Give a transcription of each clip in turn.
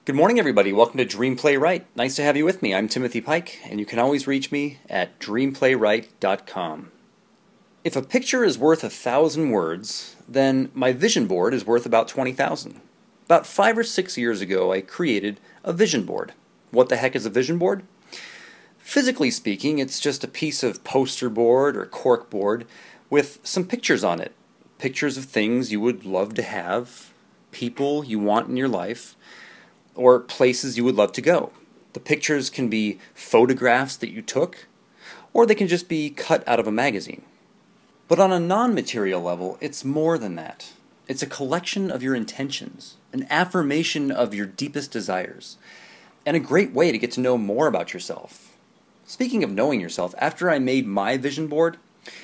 Good morning, everybody. Welcome to Dream Play Right. Nice to have you with me. I'm Timothy Pike, and you can always reach me at dreamplaywright.com. If a picture is worth 1,000 words, then my vision board is worth about 20,000. About 5 or 6 years ago, I created a vision board. What the heck is a vision board? Physically speaking, it's just a piece of poster board or cork board with some pictures on it. Pictures of things you would love to have, people you want in your life, or places you would love to go. The pictures can be photographs that you took, or they can just be cut out of a magazine. But on a non-material level, it's more than that. It's a collection of your intentions, an affirmation of your deepest desires, and a great way to get to know more about yourself. Speaking of knowing yourself, after I made my vision board,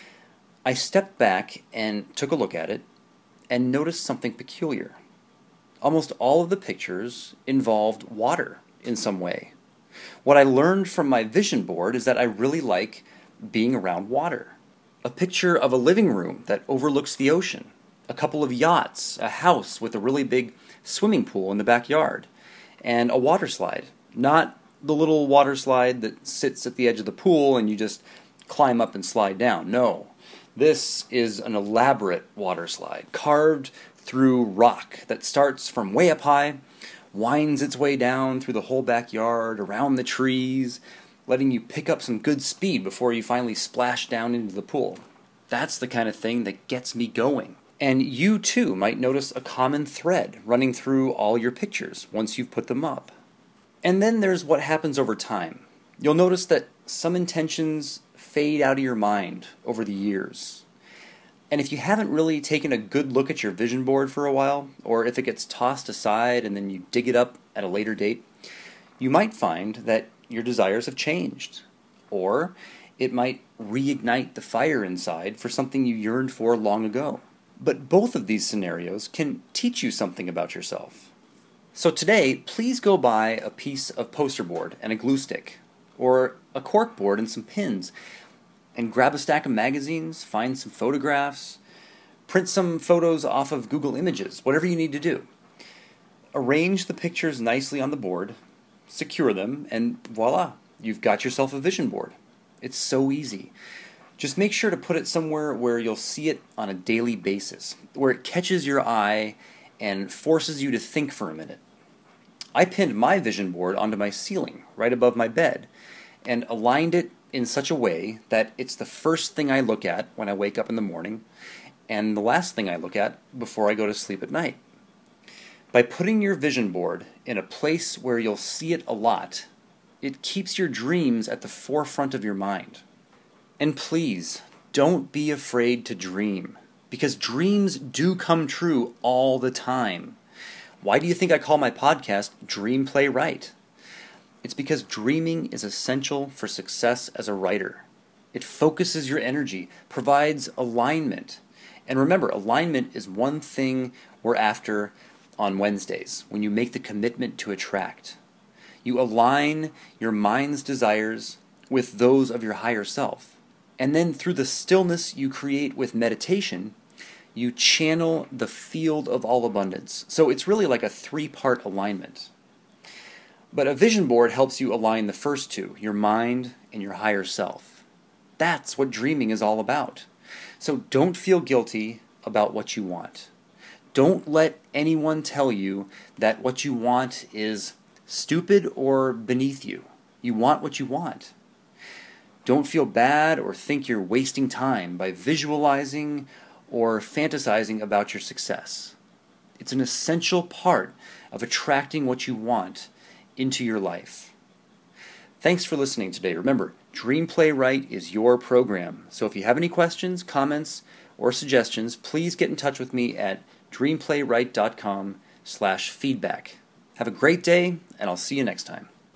I stepped back and took a look at it and noticed something peculiar. Almost all of the pictures involved water in some way. What I learned from my vision board is that I really like being around water. A picture of a living room that overlooks the ocean, a couple of yachts, a house with a really big swimming pool in the backyard, and a water slide. Not the little water slide that sits at the edge of the pool and you just climb up and slide down. No, this is an elaborate water slide, carved through rock that starts from way up high, winds its way down through the whole backyard, around the trees, letting you pick up some good speed before you finally splash down into the pool. That's the kind of thing that gets me going. And you too might notice a common thread running through all your pictures once you've put them up. And then there's what happens over time. You'll notice that some intentions fade out of your mind over the years. And if you haven't really taken a good look at your vision board for a while, or if it gets tossed aside and then you dig it up at a later date, you might find that your desires have changed. Or it might reignite the fire inside for something you yearned for long ago. But both of these scenarios can teach you something about yourself. So today, please go buy a piece of poster board and a glue stick, or a cork board and some pins, and grab a stack of magazines, find some photographs, print some photos off of Google Images, whatever you need to do. Arrange the pictures nicely on the board, secure them, and voila, you've got yourself a vision board. It's so easy. Just make sure to put it somewhere where you'll see it on a daily basis, where it catches your eye and forces you to think for a minute. I pinned my vision board onto my ceiling, right above my bed, and aligned it in such a way that it's the first thing I look at when I wake up in the morning and the last thing I look at before I go to sleep at night. By putting your vision board in a place where you'll see it a lot, it keeps your dreams at the forefront of your mind. And please, don't be afraid to dream, because dreams do come true all the time. Why do you think I call my podcast Dream Play Right? It's because dreaming is essential for success as a writer. It focuses your energy, provides alignment. And remember, alignment is one thing we're after on Wednesdays, when you make the commitment to attract. You align your mind's desires with those of your higher self. And then through the stillness you create with meditation, you channel the field of all abundance. So it's really like a 3-part alignment. But a vision board helps you align the first two, your mind and your higher self. That's what dreaming is all about. So don't feel guilty about what you want. Don't let anyone tell you that what you want is stupid or beneath you. You want what you want. Don't feel bad or think you're wasting time by visualizing or fantasizing about your success. It's an essential part of attracting what you want into your life. Thanks for listening today. Remember, Dream Play Right is your program. So if you have any questions, comments, or suggestions, please get in touch with me at dreamplaywright.com/feedback. Have a great day, and I'll see you next time.